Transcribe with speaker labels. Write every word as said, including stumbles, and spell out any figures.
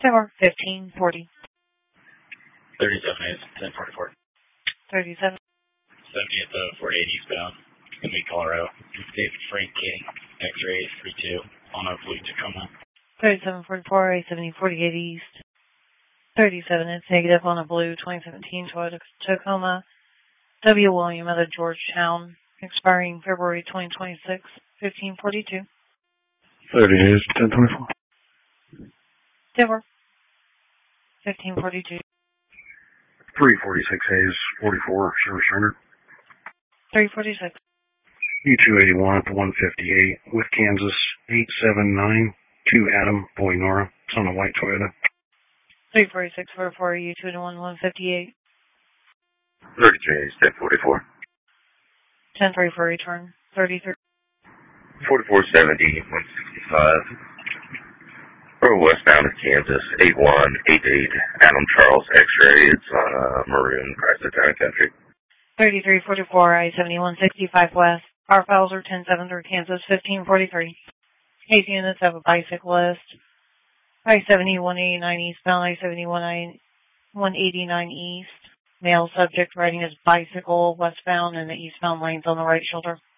Speaker 1: Tower, fifteen forty.
Speaker 2: thirty-seven is ten forty-four.
Speaker 1: thirty-seven.
Speaker 2: seventieth of four eighty eastbound. It's going to be Colorado. David Frank King, X-ray three two on a blue Tacoma.
Speaker 1: thirty-seven forty-four, A seventy forty-eight east. thirty-seven, it's negative on a blue twenty seventeen Toyota Tacoma. W. William out of Georgetown, expiring February twenty twenty-six, fifteen forty-two.
Speaker 3: thirty is ten twenty-four.
Speaker 1: Denver, fifteen forty-two.
Speaker 3: three forty-six A's, forty-four, service rendered.
Speaker 1: three forty-six.
Speaker 3: U two eighty-one at the one fifty-eight with Kansas, eight seven nine two Adam, Boy Nora. It's on a white Toyota.
Speaker 1: three forty-six forty-four, U two eighty-one, one fifty-eight.
Speaker 4: thirty-three is ten forty-four.
Speaker 1: ten thirty-four return, thirty-three.
Speaker 4: forty-four seventy, one sixty-five. Or westbound of Kansas, eight one eight eight Adam Charles X-ray. It's on uh, Maroon, Chrysler Town Country.
Speaker 1: thirty-three forty-four, I seventy one sixty-five west. Our files are ten seven through Kansas, fifteen forty-three. Case units have a bicyclist. I seventy one eighty-nine eastbound, I seventy one eighty-nine east. Male subject riding his bicycle westbound and the eastbound lanes on the right shoulder.